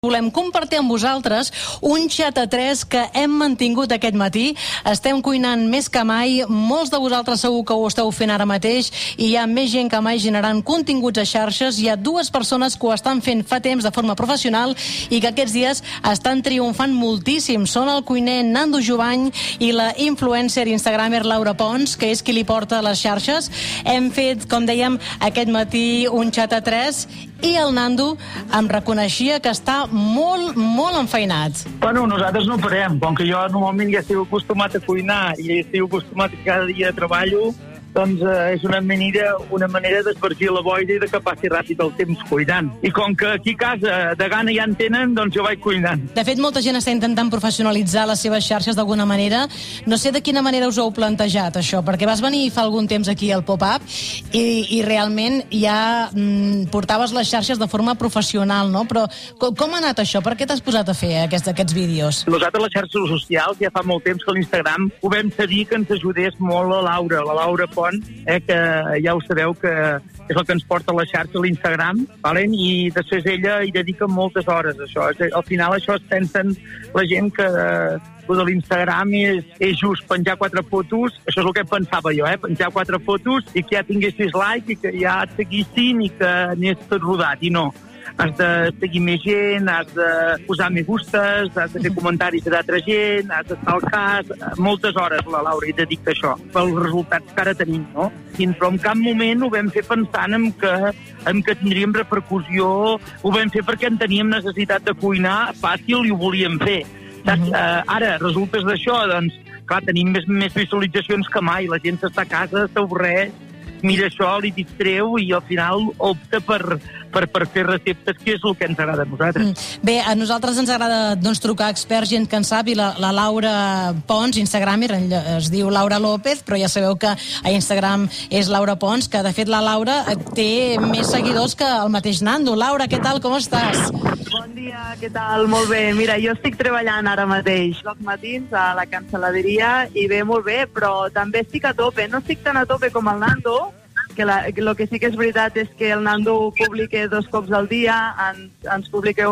Volem compartir amb vosaltres un xat a 3 que hem mantingut aquest matí. Estem cuinant més que mai, molts de vosaltres segur que ho esteu fent ara mateix i hi ha més gent que mai generant continguts a xarxes. Hi ha dues persones que ho estan fent fa temps de forma professional i que aquests dies estan triomfant moltíssim. Són el cuiner Nando Jovany i la influencer instagramer Laura Pons, que és qui li porta a les xarxes. Hem fet, com dèiem, aquest matí un xat a 3 i el Nando em reconeixia que està molt enfeinat. Bueno, nosaltres no parem. Com que jo normalment ja estic acostumat a cuinar i estic acostumat que cada dia treballo, doncs és una manera d'espargir la boira i de que passi ràpid el temps cuinant. I com que aquí a casa de gana ja en tenen, doncs jo vaig cuinant. De fet, molta gent està intentant professionalitzar les seves xarxes d'alguna manera. No sé de quina manera us ho heu plantejat, això, perquè vas venir fa algun temps aquí al Pop-Up i realment ja portaves les xarxes de forma professional, no? Però com ha anat això? Per què t'has posat a fer aquests vídeos? Nosaltres, les xarxes socials, ja fa molt temps que l'Instagram ho vam cedir que ens ajudés molt la Laura Pons, que ja ho sabeu que és el que ens porta a la xarxa, a l'Instagram, i després ella hi dedica moltes hores a això. Al final això es pensen la gent que de l'Instagram és just penjar 4 fotos, això és el que pensava jo, penjar 4 fotos i que ja tinguessis like i que ja et seguissin i que anés tot rodat, i no. Has de seguir més gent, has de posar me gustes, has de fer comentaris d'altra gent, has d'estar al cas. Moltes hores la Laura hi dedica a això, pels resultats que ara tenim, no? Però en cap moment ho vam fer pensant en que tindríem repercussió, ho vam fer perquè en teníem necessitat de cuinar fàcil i ho volíem fer. Ara, resultes d'això, doncs, clar, tenim més visualitzacions que mai, la gent s'està a casa, s'avorreix, mira això, li distreu i al final opta per fer receptes, que és el que ens agrada a nosaltres. Bé, a nosaltres ens agrada trucar a experts, gent que en sap, i la Laura Pons, instagramer, es diu Laura López, però ja sabeu que a Instagram és Laura Pons, que de fet la Laura té més seguidors que el mateix Nando. Laura, què tal, com estàs? Bon dia, què tal? Molt bé. Mira, jo estic treballant ara mateix els matins a la cancel·laderia i bé, molt bé, però també estic a tope. No estic tan a tope com el Nando, que el que sí que és veritat és que el Nando publica 2 cops al dia, ens publica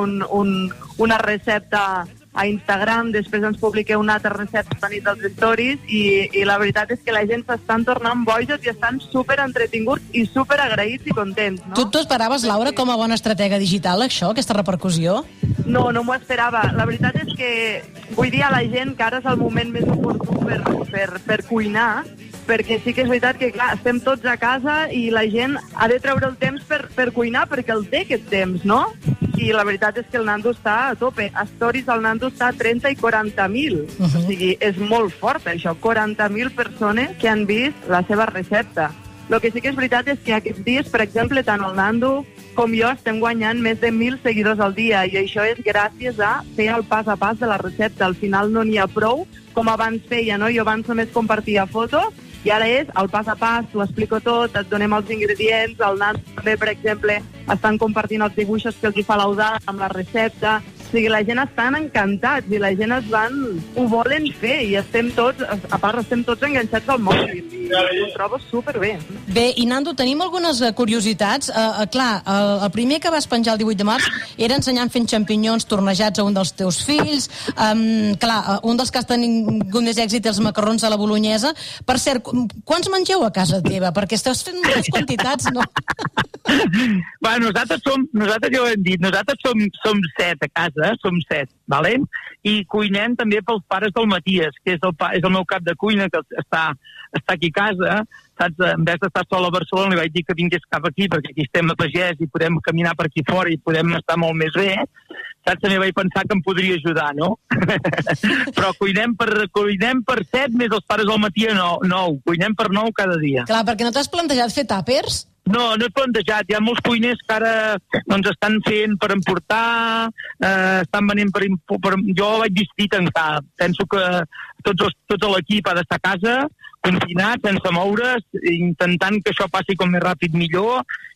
una recepta a Instagram, després ens publica una altra recepta a nit als stories i la veritat és que la gent s'estan tornant bojos i estan super entretinguts i super agraïts i contents, no? Tu esperaves, Laura, com a bona estratega digital, això, aquesta repercussió? No m'ho esperava. La veritat és que vull dir a la gent que ara és el moment més oportú per cuinar, perquè sí que és veritat que, clar, estem tots a casa i la gent ha de treure el temps per cuinar perquè el té aquest temps, no? I la veritat és que el Nando està a tope. A Stories el Nando està a 30 i 40.000. O sigui, és molt fort això. 40.000 persones que han vist la seva recepta. El que sí que és veritat és que aquests dies, per exemple, tant el Nando com jo estem guanyant més de 1.000 seguidors al dia i això és gràcies a fer el pas a pas de la recepta. Al final no n'hi ha prou com abans feia, no? Jo abans només compartia fotos i ara és el pas a pas, t'ho explico tot, et donem els ingredients, el Nando també, per exemple, estan compartint els dibuixos que els hi fa l'Eudal amb la recepta. O sigui, la gent estan encantats i la gent ho volen fer i estem tots enganxats al mòbil i ho trobo superbé. Bé, i Nando, tenim algunes curiositats. Clar, el primer que vas penjar el 18 de març era ensenyant fent xampinyons tornejats a un dels teus fills. Clar, un dels que has tingut més èxit els macarrons a la bolognesa. Per cert, quants mengeu a casa teva? Perquè estàs fent moltes quantitats, no? Bueno, nosaltres ja ho hem dit, nosaltres som 7 a casa, som 7, valent? I cuinem també pels pares del Matías, que és el meu cap de cuina, que està aquí a casa, saps? En vez d'estar sol a Barcelona, li vaig dir que vingués cap aquí, perquè aquí estem a pagès i podem caminar per aquí fora i podem estar molt més bé, saps? També vaig pensar que em podria ajudar, no? Però cuinem per 7, més els pares del Matías 9, cuinem per 9 cada dia. Clar, perquè no t'has plantejat fer tàpers? No he plantejat. Hi ha molts cuiners que ara estan fent per emportar, estan venent jo vaig decidir tancar. Penso que tot l'equip ha d'estar a casa, confinat, sense moure's, intentant que això passi com més ràpid millor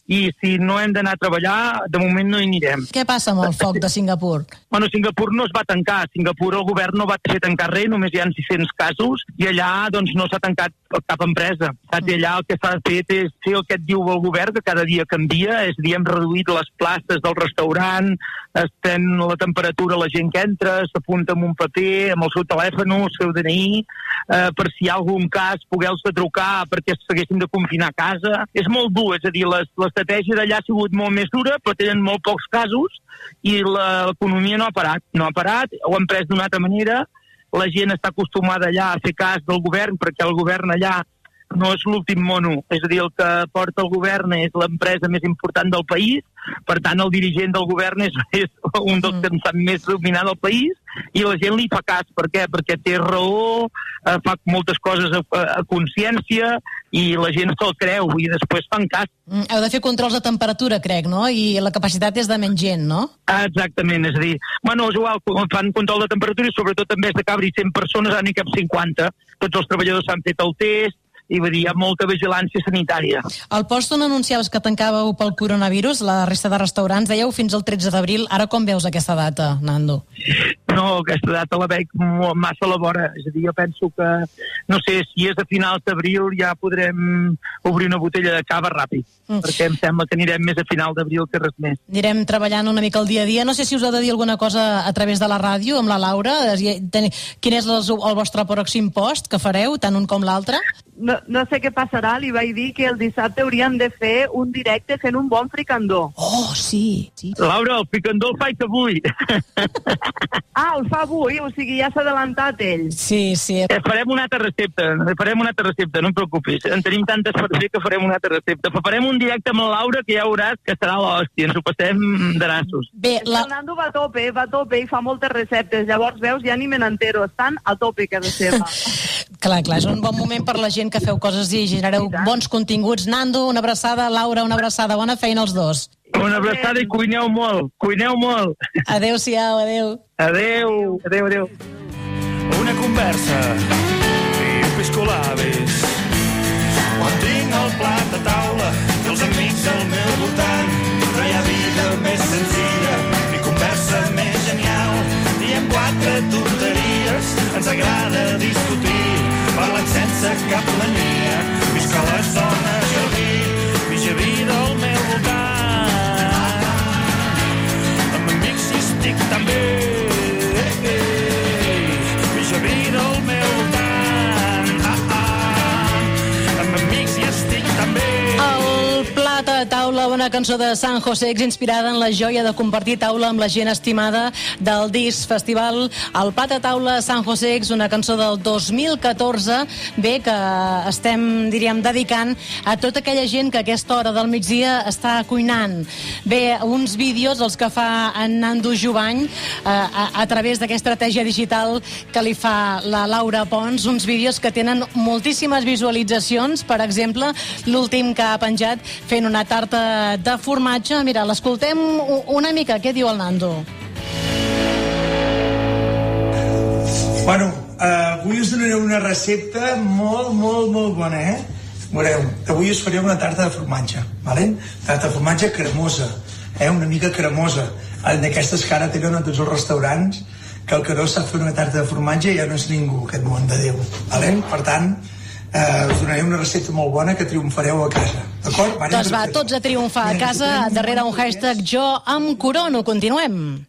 i si no hem d'anar a treballar, de moment no hi anirem. Què passa amb el foc de Singapur? Bueno, Singapur no es va tancar. Singapur el govern no va fer tancar res, només hi ha 600 casos, i allà doncs, no s'ha tancat cap empresa. Saps? I allà el que s'ha fet és fer el que et diu el govern, que cada dia canvia, és a dir, hem reduït les places del restaurant, estem la temperatura, la gent que entra, s'apunta amb un paper, amb el seu telèfon, el seu DNI, per si hi ha algun cas, poder-los trucar perquè s'haguessin de confinar a casa. És molt dur, és a dir, l'estratègia d'allà ha sigut molt més dura, però tenen molt pocs casos i l'economia no ha parat, ho han pres d'una altra manera, la gent està acostumada allà a fer cas del govern perquè el govern allà no és l'últim mono, és a dir, el que porta el govern és l'empresa més important del país, per tant el dirigent del govern és un dels que en sap més dominar del país i la gent li fa cas. Per què? Perquè té raó, fa moltes coses a consciència i la gent se'l creu i després fan cas. Heu de fer controls de temperatura, crec, no? I la capacitat és de menys gent, no? Exactament, és a dir, bueno, és igual, fan control de temperatura i sobretot també és de cabri 100 persones, ara n'hi cap 50. Tots els treballadors s'han fet el test, i vull dir, hi ha molta vigilància sanitària. Al post on anunciaves que tancàveu pel coronavirus, la resta de restaurants, dèieu fins al 13 d'abril. Ara com veus aquesta data, Nando? No, aquesta data la veig massa a la vora. És a dir, jo penso que, no sé, si és a finals d'abril ja podrem obrir una botella de cava ràpid, perquè em sembla que anirem més a final d'abril que res més. Anirem treballant una mica el dia a dia. No sé si us ha de dir alguna cosa a través de la ràdio, amb la Laura. Quin és el vostre pròxim post que fareu, tant un com l'altre? No sé què passarà, li vaig dir que el dissabte hauríem de fer un directe fent un bon fricandó. Oh, sí. Laura, el fricandó el faig avui. El fa avui, o sigui, ja s'ha adelantat ell. Sí. Farem una altra recepta, no em preocupis. En tenim tantes per fer que farem una altra recepta. Farem un directe amb la Laura que ja veuràs que serà l'hòstia, ens ho passem de nassos. Bé, el Nando va a tope i fa moltes receptes, llavors veus, ja ni me n'entero, estan a tope cada seva. Clar, és un bon moment per la gent que feu coses i genereu bons continguts. Nando, una abraçada, Laura, una abraçada, bona feina als dos. Una abraçada i cuineu molt. Adéu-siau, adéu. Adéu. Una conversa i un piscolabis. Quan tinc el plat a taula i els amics al meu voltant, no hi ha vida més senzilla ni conversa més genial. Diem 4 tonteries, ens agrada discutir, parlant sense cap mania, visca les dones i el vi, mitja vida al meu voltant. Amb amics hi estic també, mitja vida al meu voltant. Amb amics hi estic també. El plat a taula, una cançó de San José inspirada en la joia de compartir taula amb la gent estimada del Disc Festival. El plat a taula San José, una cançó del 2014, bé, que estem, diríem, dedicant a tota aquella gent que a aquesta hora del migdia està cuinant. Bé, uns vídeos, els que fa en Nando Jubany, a través d'aquesta estratègia digital que li fa la Laura Pons, uns vídeos que tenen moltíssimes visualitzacions, per exemple, l'últim que ha penjat fent una tarta de formatge. Mira, l'escoltem una mica. Què diu el Nando? Bueno, avui us donaré una recepta molt bona, Veureu, avui us faré una tarta de formatge, vale? Tarta de formatge cremosa, una mica cremosa, d'aquestes que ara tenen a tots els restaurants, que el que no sap fer una tarta de formatge ja no és ningú, aquest món de Déu, vale? Per tant, us donaré una recepta molt bona que triomfareu a casa, d'acord? Doncs va, tots a triomfar a casa, darrere un hashtag Jo em corono. Continuem.